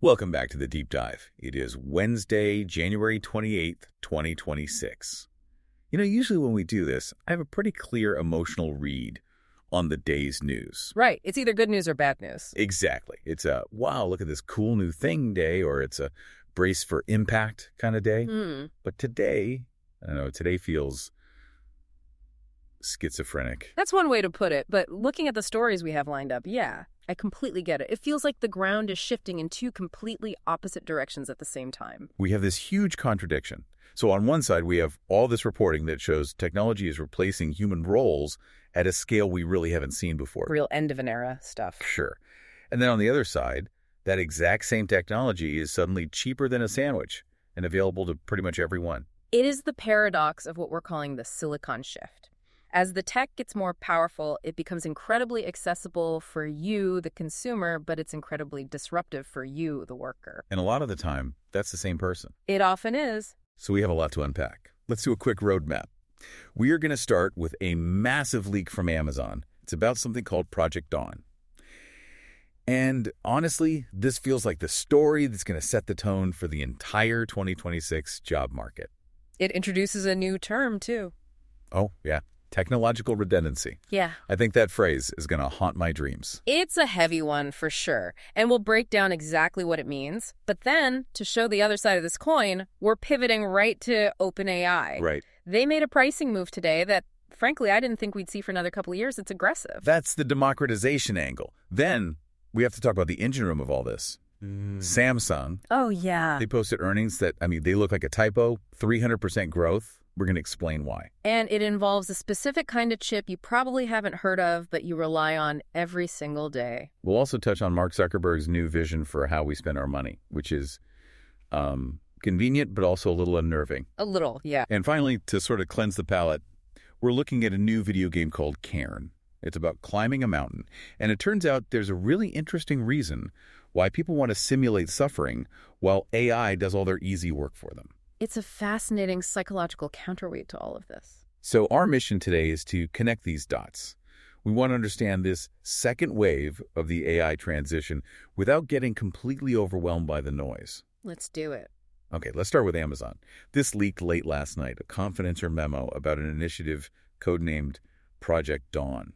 Welcome back to the Deep Dive. It is Wednesday, January 28th, 2026. Usually when we do this, I have a pretty clear emotional read on the day's news. Right. It's either good news or bad news. Exactly. It's a, wow, look at this cool new thing day, or it's a brace for impact kind of day. But today, I don't know, today feels schizophrenic. That's one way to put it. But looking at the stories we have lined up, yeah, I completely get it. It feels like the ground is shifting in two completely opposite directions at the same time. We have this huge contradiction. So on one side, we have all this reporting that shows technology is replacing human roles at a scale we really haven't seen before. Real end of an era stuff. Sure. And then on the other side, that exact same technology is suddenly cheaper than a sandwich and available to pretty much everyone. It is the paradox of what we're calling the silicon shift. As the tech gets more powerful, it becomes incredibly accessible for you, the consumer, but it's incredibly disruptive for you, the worker. And a lot of the time, that's the same person. It often is. So we have a lot to unpack. Let's do a quick roadmap. We are going to start with a massive leak from Amazon. It's about something called Project Dawn. And honestly, this feels like the story that's going to set the tone for the entire 2026 job market. It introduces a new term, too. Oh, yeah. Technological redundancy. Yeah. I think that phrase is going to haunt my dreams. It's a heavy one for sure, and we'll break down exactly what it means. But then, to show the other side of this coin, we're pivoting right to OpenAI. Right. They made a pricing move today that, frankly, I didn't think we'd see for another couple of years. It's aggressive. That's the democratization angle. Then we have to talk about the engine room of all this. Samsung. Oh, yeah. They posted earnings that, they look like a typo, 300% growth. We're going to explain why. And it involves a specific kind of chip you probably haven't heard of, but you rely on every single day. We'll also touch on Mark Zuckerberg's new vision for how we spend our money, which is convenient, but also a little unnerving. A little, yeah. And finally, to sort of cleanse the palate, we're looking at a new video game called Cairn. It's about climbing a mountain. And it turns out there's a really interesting reason why people want to simulate suffering while AI does all their easy work for them. It's a fascinating psychological counterweight to all of this. So our mission today is to connect these dots. We want to understand this second wave of the AI transition without getting completely overwhelmed by the noise. Let's do it. Okay, let's start with Amazon. This leaked late last night, a confidential memo about an initiative codenamed Project Dawn.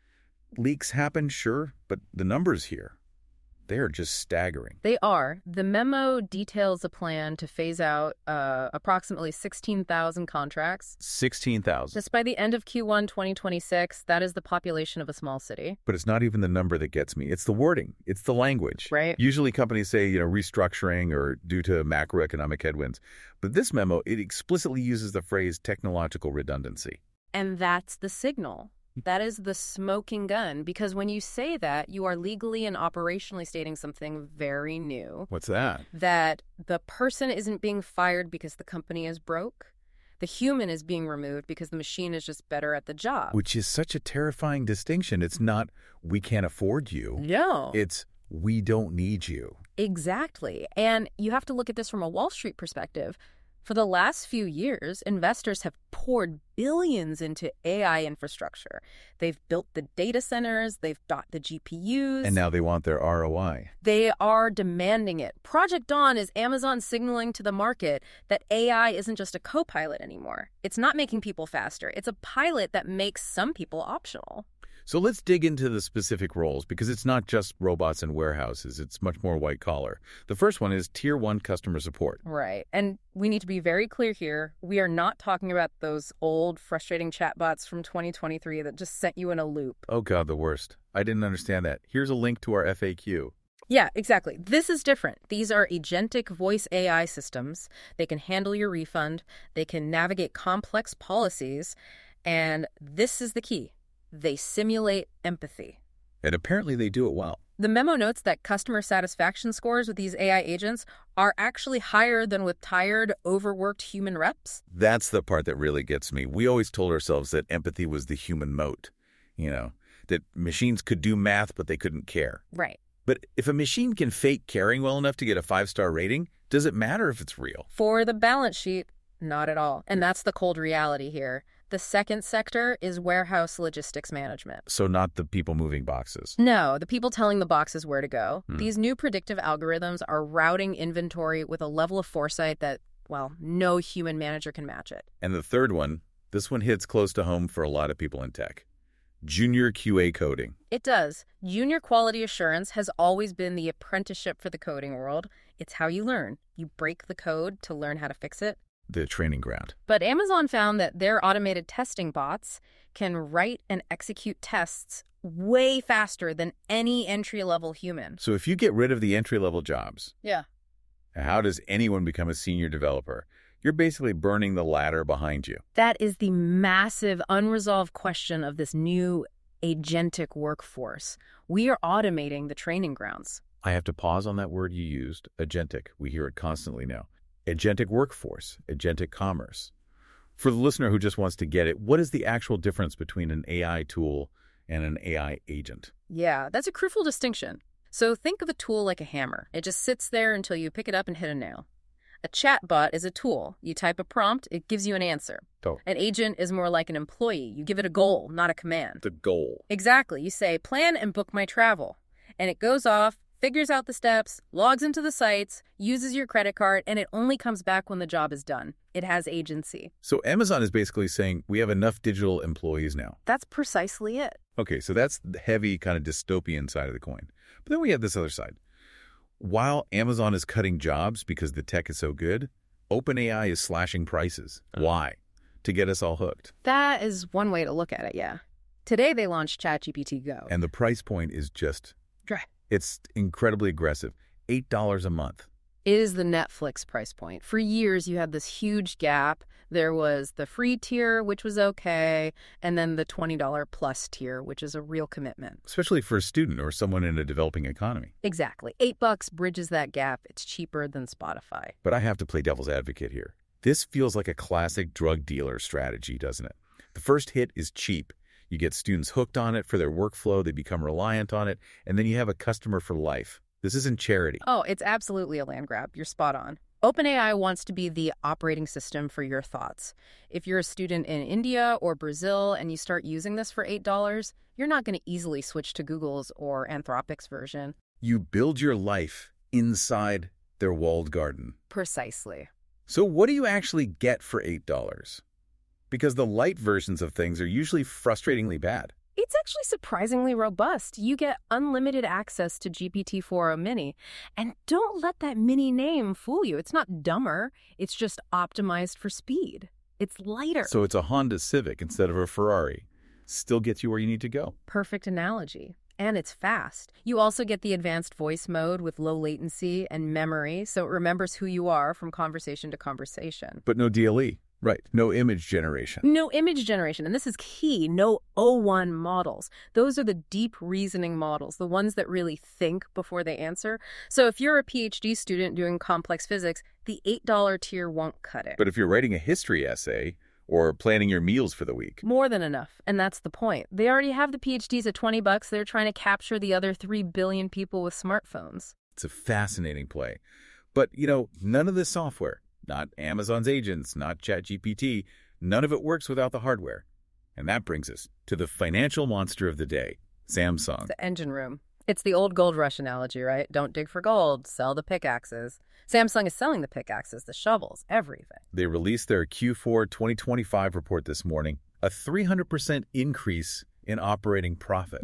Leaks happen, sure, but the numbers here, they're just staggering. They are. The memo details a plan to phase out approximately 16,000 contracts. 16,000. Just by the end of Q1 2026, that is the population of a small city. But it's not even the number that gets me. It's the wording. It's the language. Right. Usually companies say, restructuring or due to macroeconomic headwinds. But this memo, it explicitly uses the phrase technological redundancy. And that's the signal. That is the smoking gun, because when you say that, you are legally and operationally stating something very new. What's that? That the person isn't being fired because the company is broke. The human is being removed because the machine is just better at the job. Which is such a terrifying distinction. It's not, we can't afford you. No. It's, we don't need you. Exactly. And you have to look at this from a Wall Street perspective. For the last few years, investors have poured billions into AI infrastructure. They've built the data centers, they've bought the GPUs. And now they want their ROI. They are demanding it. Project Dawn is Amazon signaling to the market that AI isn't just a co-pilot anymore. It's not making people faster. It's a pilot that makes some people optional. So let's dig into the specific roles, because it's not just robots and warehouses. It's much more white collar. The first one is Tier 1 customer support. Right. And we need to be very clear here. We are not talking about those old, frustrating chatbots from 2023 that just sent you in a loop. Oh, God, the worst. I didn't understand that. Here's a link to our FAQ. Yeah, exactly. This is different. These are agentic voice AI systems. They can handle your refund. They can navigate complex policies. And this is the key. They simulate empathy. And apparently they do it well. The memo notes that customer satisfaction scores with these AI agents are actually higher than with tired, overworked human reps. That's the part that really gets me. We always told ourselves that empathy was the human moat, that machines could do math, but they couldn't care. Right. But if a machine can fake caring well enough to get a 5-star rating, does it matter if it's real? For the balance sheet, not at all. And that's the cold reality here. The second sector is warehouse logistics management. So not the people moving boxes. No, the people telling the boxes where to go. These new predictive algorithms are routing inventory with a level of foresight that, well, no human manager can match it. And the third one, this one hits close to home for a lot of people in tech. Junior QA coding. It does. Junior quality assurance has always been the apprenticeship for the coding world. It's how you learn. You break the code to learn how to fix it. The training ground. But Amazon found that their automated testing bots can write and execute tests way faster than any entry-level human. So if you get rid of the entry-level jobs, Yeah. how does anyone become a senior developer? You're basically burning the ladder behind you. That is the massive unresolved question of this new agentic workforce. We are automating the training grounds. I have to pause on that word you used, agentic. We hear it constantly now. Agentic workforce, agentic commerce. For the listener who just wants to get it, what is the actual difference between an AI tool and an AI agent? Yeah, that's a crucial distinction. So think of a tool like a hammer. It just sits there until you pick it up and hit a nail. A chatbot is a tool. You type a prompt, it gives you an answer. Oh. An agent is more like an employee. You give it a goal, not a command. The goal. Exactly. You say, plan and book my travel. And it goes off, figures out the steps, logs into the sites, uses your credit card, and it only comes back when the job is done. It has agency. So Amazon is basically saying we have enough digital employees now. That's precisely it. Okay, so that's the heavy kind of dystopian side of the coin. But then we have this other side. While Amazon is cutting jobs because the tech is so good, OpenAI is slashing prices. Why? To get us all hooked. That is one way to look at it, yeah. Today they launched ChatGPT Go. And the price point is just, Right. it's incredibly aggressive. $8 a month. It is the Netflix price point. For years, you had this huge gap. There was the free tier, which was okay, and then the $20 plus tier, which is a real commitment. Especially for a student or someone in a developing economy. Exactly. $8 bridges that gap. It's cheaper than Spotify. But I have to play devil's advocate here. This feels like a classic drug dealer strategy, doesn't it? The first hit is cheap. You get students hooked on it for their workflow, they become reliant on it, and then you have a customer for life. This isn't charity. Oh, it's absolutely a land grab. You're spot on. OpenAI wants to be the operating system for your thoughts. If you're a student in India or Brazil and you start using this for $8, you're not going to easily switch to Google's or Anthropic's version. You build your life inside their walled garden. Precisely. So what do you actually get for $8? Because the light versions of things are usually frustratingly bad. It's actually surprisingly robust. You get unlimited access to GPT-4o Mini. And don't let that mini name fool you. It's not dumber. It's just optimized for speed. It's lighter. So it's a Honda Civic instead of a Ferrari. Still gets you where you need to go. Perfect analogy. And it's fast. You also get the advanced voice mode with low latency and memory, so it remembers who you are from conversation to conversation. But no DLE. Right. No image generation. No image generation. And this is key. No O1 models. Those are the deep reasoning models, the ones that really think before they answer. So if you're a PhD student doing complex physics, the $8 tier won't cut it. But if you're writing a history essay or planning your meals for the week. More than enough. And that's the point. They already have the PhDs at $20. They're trying to capture the other 3 billion people with smartphones. It's a fascinating play. But, none of this software, not Amazon's agents, not ChatGPT, none of it works without the hardware. And that brings us to the financial monster of the day, Samsung. The engine room. It's the old gold rush analogy, right? Don't dig for gold, sell the pickaxes. Samsung is selling the pickaxes, the shovels, everything. They released their Q4 2025 report this morning, a 300% increase in operating profit.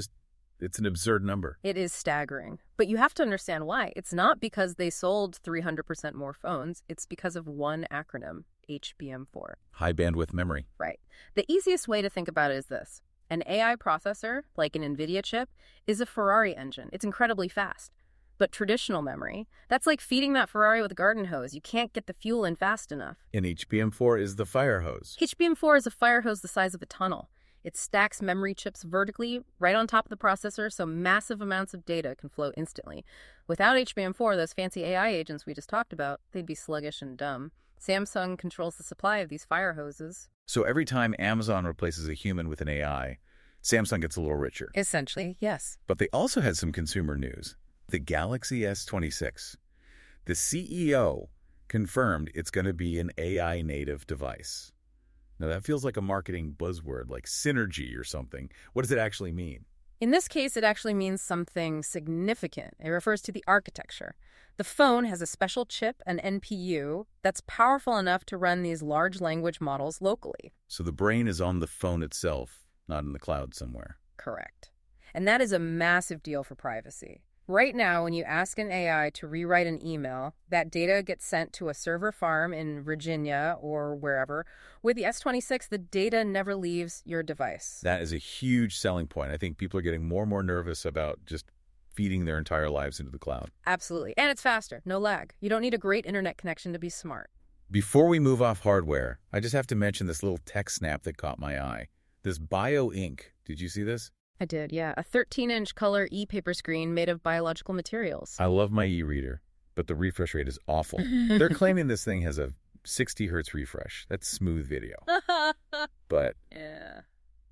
It's an absurd number. It is staggering. But you have to understand why. It's not because they sold 300% more phones. It's because of one acronym, HBM4. High bandwidth memory. Right. The easiest way to think about it is this. An AI processor, like an NVIDIA chip, is a Ferrari engine. It's incredibly fast. But traditional memory, that's like feeding that Ferrari with a garden hose. You can't get the fuel in fast enough. And HBM4 is the fire hose. HBM4 is a fire hose the size of a tunnel. It stacks memory chips vertically right on top of the processor so massive amounts of data can flow instantly. Without HBM4, those fancy AI agents we just talked about, they'd be sluggish and dumb. Samsung controls the supply of these fire hoses. So every time Amazon replaces a human with an AI, Samsung gets a little richer. Essentially, yes. But they also had some consumer news. The Galaxy S26. The CEO confirmed it's going to be an AI native device. Now, that feels like a marketing buzzword, like synergy or something. What does it actually mean? In this case, it actually means something significant. It refers to the architecture. The phone has a special chip, an NPU, that's powerful enough to run these large language models locally. So the brain is on the phone itself, not in the cloud somewhere. Correct. And that is a massive deal for privacy. Right now, when you ask an AI to rewrite an email, that data gets sent to a server farm in Virginia or wherever. With the S26, the data never leaves your device. That is a huge selling point. I think people are getting more and more nervous about just feeding their entire lives into the cloud. Absolutely. And it's faster, no lag. You don't need a great internet connection to be smart. Before we move off hardware, I just have to mention this little tech snap that caught my eye. This BioInk. Did you see this? I did, yeah. A 13-inch color e-paper screen made of biological materials. I love my e-reader, but the refresh rate is awful. They're claiming this thing has a 60 hertz refresh. That's smooth video. But Yeah.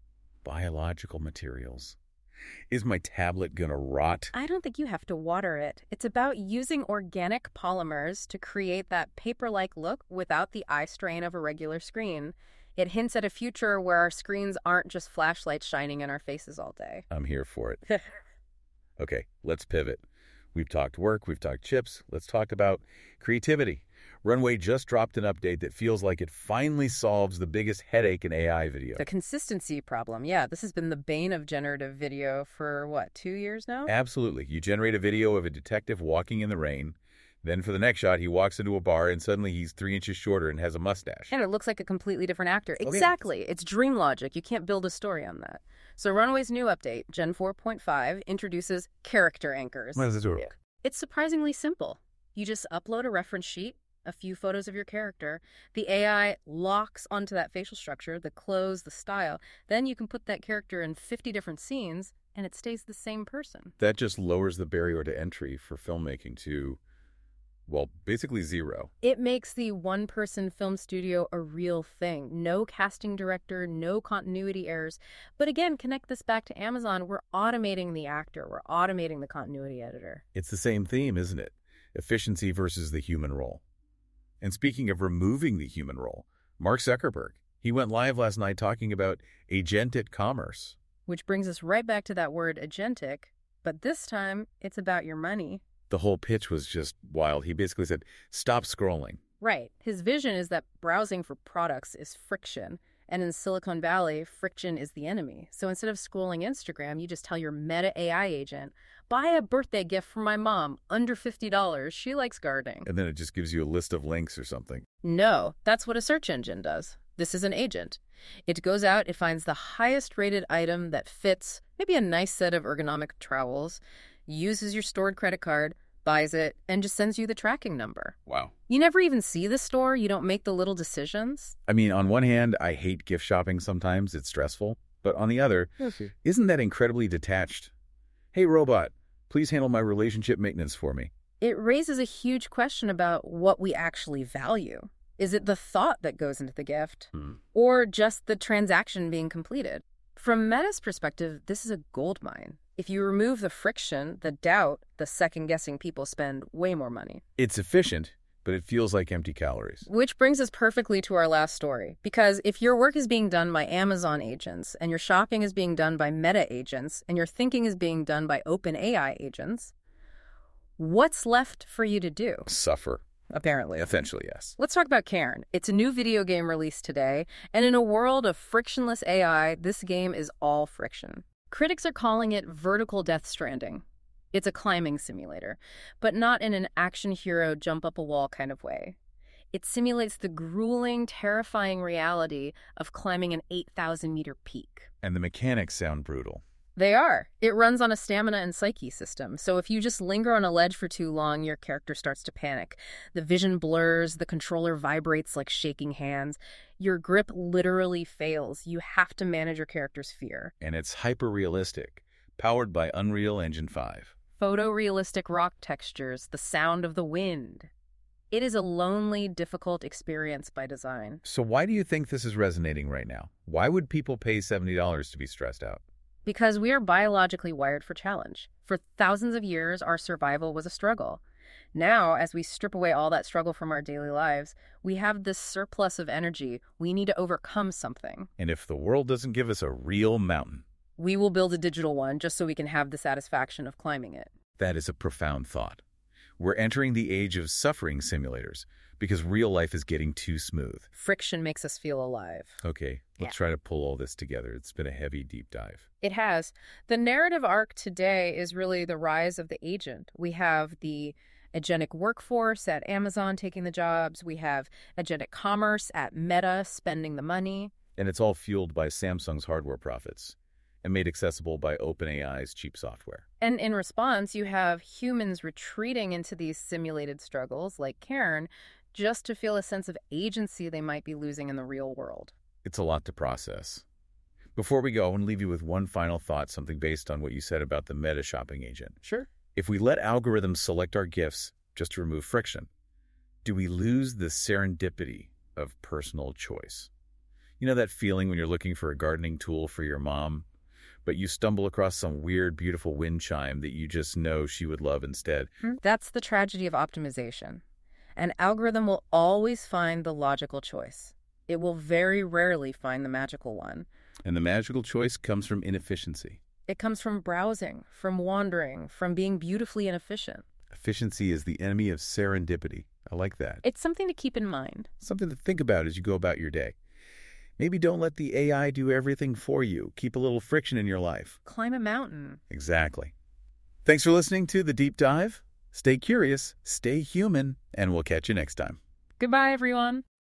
biological materials. Is my tablet gonna rot? I don't think you have to water it. It's about using organic polymers to create that paper-like look without the eye strain of a regular screen. It hints at a future where our screens aren't just flashlights shining in our faces all day. I'm here for it. Okay, let's pivot. We've talked work, we've talked chips, let's talk about creativity. Runway just dropped an update that feels like it finally solves the biggest headache in AI video. The consistency problem. Yeah, this has been the bane of generative video for, 2 years now? Absolutely. You generate a video of a detective walking in the rain. Then for the next shot, he walks into a bar and suddenly he's 3 inches shorter and has a mustache. And it looks like a completely different actor. Okay. Exactly. It's dream logic. You can't build a story on that. So Runway's new update, Gen 4.5, introduces character anchors. How does this work? It's surprisingly simple. You just upload a reference sheet, a few photos of your character. The AI locks onto that facial structure, the clothes, the style. Then you can put that character in 50 different scenes, and it stays the same person. That just lowers the barrier to entry for filmmaking to, well, basically zero. It makes the one-person film studio a real thing. No casting director, no continuity errors. But again, connect this back to Amazon. We're automating the actor. We're automating the continuity editor. It's the same theme, isn't it? Efficiency versus the human role. And speaking of removing the human role, Mark Zuckerberg, he went live last night talking about agentic commerce. Which brings us right back to that word agentic, but this time it's about your money. The whole pitch was just wild. He basically said, stop scrolling. Right. His vision is that browsing for products is friction. And in Silicon Valley, friction is the enemy. So instead of scrolling Instagram, you just tell your Meta AI agent, buy a birthday gift for my mom, under $50. She likes gardening. And then it just gives you a list of links or something. No, that's what a search engine does. This is an agent. It goes out, it finds the highest rated item that fits, maybe a nice set of ergonomic trowels, uses your stored credit card, buys it, and just sends you the tracking number. Wow. You never even see the store. You don't make the little decisions. I mean, on one hand, I hate gift shopping sometimes. It's stressful. But on the other, isn't that incredibly detached? Hey, robot, please handle my relationship maintenance for me. It raises a huge question about what we actually value. Is it the thought that goes into the gift, or just the transaction being completed? From Meta's perspective, this is a gold mine. If you remove the friction, the doubt, the second-guessing, people spend way more money. It's efficient, but it feels like empty calories. Which brings us perfectly to our last story. Because if your work is being done by Amazon agents, and your shopping is being done by Meta agents, and your thinking is being done by OpenAI agents, what's left for you to do? Suffer. Apparently. Essentially, yes. Let's talk about Cairn. It's a new video game released today, and in a world of frictionless AI, this game is all friction. Critics are calling it vertical Death Stranding. It's a climbing simulator, but not in an action hero jump up a wall kind of way. It simulates the grueling, terrifying reality of climbing an 8,000-meter peak. And the mechanics sound brutal. They are. It runs on a stamina and psyche system, so if you just linger on a ledge for too long, your character starts to panic. The vision blurs, the controller vibrates like shaking hands. Your grip literally fails. You have to manage your character's fear. And it's hyper-realistic, powered by Unreal Engine 5. Photorealistic rock textures, the sound of the wind. It is a lonely, difficult experience by design. So why do you think this is resonating right now? Why would people pay $70 to be stressed out? Because we are biologically wired for challenge. For thousands of years, our survival was a struggle. Now, as we strip away all that struggle from our daily lives, we have this surplus of energy. We need to overcome something. And if the world doesn't give us a real mountain, We will build a digital one just so we can have the satisfaction of climbing it. that is a profound thought. We're entering the age of suffering simulators because real life is getting too smooth. Friction makes us feel alive. Okay, let's try to pull all this together. It's been a heavy, deep dive. It has. The narrative arc today is really the rise of the agent. We have the agentic workforce at Amazon taking the jobs. We have agentic commerce at Meta spending the money. And it's all fueled by Samsung's hardware profits and made accessible by OpenAI's cheap software. And in response, you have humans retreating into these simulated struggles, like Karen, just to feel a sense of agency they might be losing in the real world. It's a lot to process. Before we go, I want to leave you with one final thought, something based on what you said about the Meta shopping agent. Sure. If we let algorithms select our gifts just to remove friction, do we lose the serendipity of personal choice? You know that feeling when you're looking for a gardening tool for your mom, but you stumble across some weird, beautiful wind chime that you just know she would love instead? That's the tragedy of optimization. An algorithm will always find the logical choice. It will very rarely find the magical one. And the magical choice comes from inefficiency. It comes from browsing, from wandering, from being beautifully inefficient. Efficiency is the enemy of serendipity. I like that. It's something to keep in mind. Something to think about as you go about your day. Maybe don't let the AI do everything for you. Keep a little friction in your life. Climb a mountain. Exactly. Thanks for listening to The Deep Dive. Stay curious, stay human, and we'll catch you next time. Goodbye, everyone.